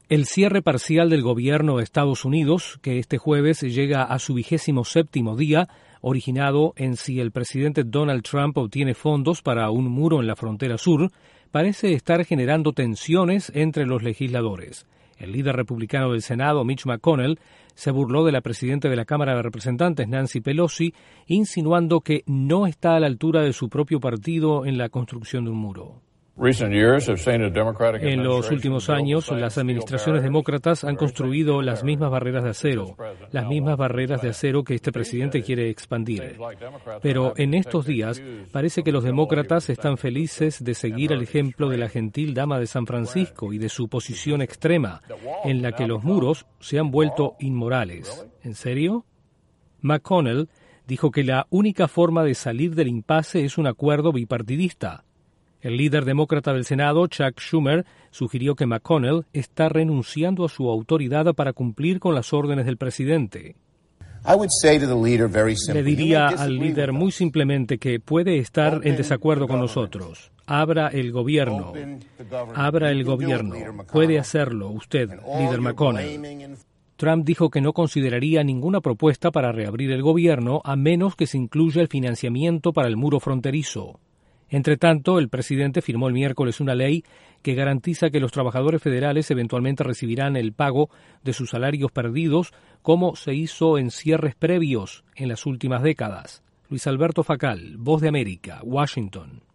El cierre parcial del gobierno de Estados Unidos, que este jueves llega a su 27º día, originado en si el presidente Donald Trump obtiene fondos para un muro en la frontera sur, parece estar generando tensiones entre los legisladores. El líder republicano del Senado, Mitch McConnell, se burló de la presidenta de la Cámara de Representantes, Nancy Pelosi, insinuando que no está a la altura de su propio partido en la construcción de un muro. En los últimos años, las administraciones demócratas han construido las mismas barreras de acero que este presidente quiere expandir. Pero en estos días parece que los demócratas están felices de seguir el ejemplo de la gentil dama de San Francisco y de su posición extrema, en la que los muros se han vuelto inmorales. ¿En serio? McConnell dijo que la única forma de salir del impasse es un acuerdo bipartidista. El líder demócrata del Senado, Chuck Schumer, sugirió que McConnell está renunciando a su autoridad para cumplir con las órdenes del presidente. Le diría al líder muy simplemente que puede estar en desacuerdo con nosotros. Abra el gobierno. Puede hacerlo usted, líder McConnell. Trump dijo que no consideraría ninguna propuesta para reabrir el gobierno a menos que se incluya el financiamiento para el muro fronterizo. Entre tanto, el presidente firmó el miércoles una ley que garantiza que los trabajadores federales eventualmente recibirán el pago de sus salarios perdidos, como se hizo en cierres previos en las últimas décadas. Luis Alberto Facal, Voz de América, Washington.